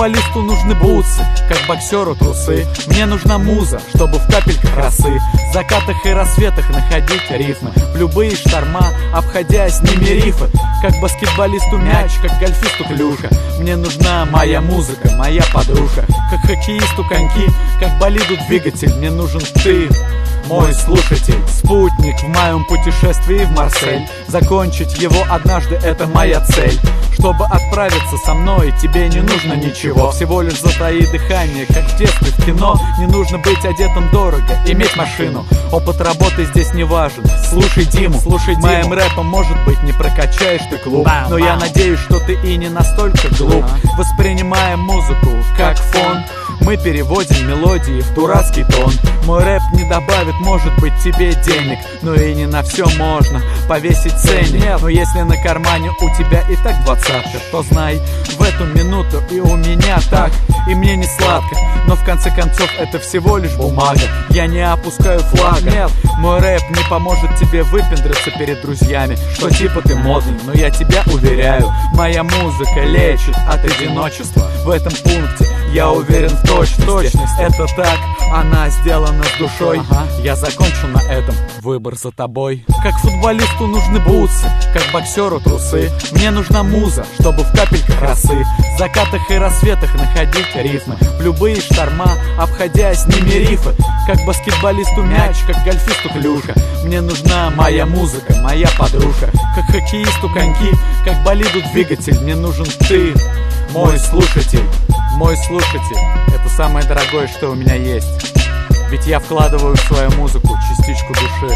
футболисту нужны бутсы, как боксеру трусы. Мне нужна муза, чтобы в капельках росы, в закатах и рассветах находить рифмы, в любые шторма, обходя с ними рифы. Как баскетболисту мяч, как гольфисту клюша. Мне нужна моя музыка, моя подружка. Как хоккеисту коньки, как болиду двигатель. Мне нужен ты, мой слушатель, спутник в моем путешествии в Марсель. Закончить его однажды — это моя цель. Чтобы отправиться со мной, тебе не нужно ничего, всего лишь затаи дыхание, как в детстве в кино. Не нужно быть одетым дорого, иметь машину. Опыт работы здесь не важен. Слушай Диму, моим рэпом, может быть, не прокачаешь ты клуб, но я надеюсь, что ты и не настолько глуп. Воспринимаем музыку как фон, мы переводим мелодии в дурацкий тон. Мой рэп не добавит, может быть, тебе денег, но и не на все можно повесить ценник. Но если на кармане у тебя и так 20-ка, то знай, в эту минуту и у меня так. И мне не сладко, но в конце концов это всего лишь бумага. Я не опускаю флага. Нет, мой рэп не поможет тебе выпендриться перед друзьями, что типа ты модный, но я тебя уверяю, моя музыка лечит от одиночества. В этом пункте я уверен в точности. Это так, она сделана с душой. Я закончу на этом, выбор за тобой. Как футболисту нужны бутсы, как боксеру трусы. Мне нужна муза, чтобы в капельках росы, в закатах и рассветах находить рифмы, в любые шторма, обходя с ними рифы. Как баскетболисту мяч, как гольфисту клюша. Мне нужна моя музыка, моя подружка. Как хоккеисту коньки, как болиду двигатель. Мне нужен ты, мой слушатель. Мой слушатель — это самое дорогое, что у меня есть. Ведь я вкладываю в свою музыку частичку души.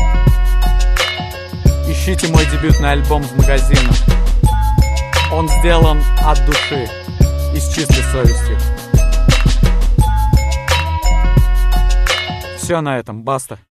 Ищите мой дебютный альбом в магазинах. Он сделан от души и с чистой совестью. Все на этом, баста.